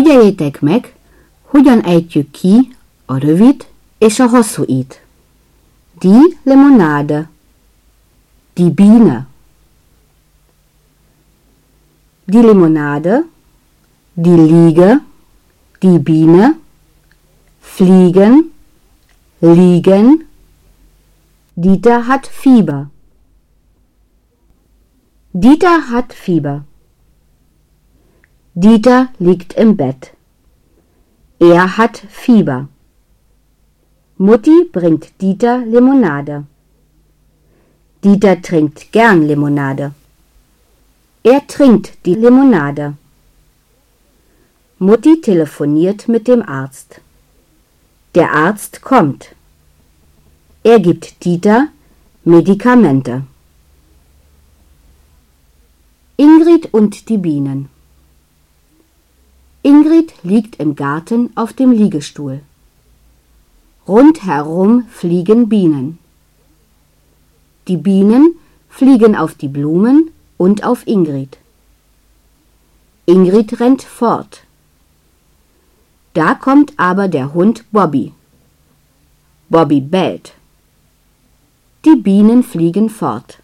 Figyeljétek meg, hogyan ejtjük ki a rövid és a hosszú i-t. Die Limonade, die Biene. Die Limonade, die Liege, die Biene, fliegen, liegen. Dieter hat Fieber. Dieter hat Fieber. Dieter liegt im Bett. Er hat Fieber. Mutti bringt Dieter Limonade. Dieter trinkt gern Limonade. Er trinkt die Limonade. Mutti telefoniert mit dem Arzt. Der Arzt kommt. Er gibt Dieter Medikamente. Ingrid und die Bienen. Ingrid liegt im Garten auf dem Liegestuhl. Rundherum fliegen Bienen. Die Bienen fliegen auf die Blumen und auf Ingrid. Ingrid rennt fort. Da kommt aber der Hund Bobby. Bobby bellt. Die Bienen fliegen fort.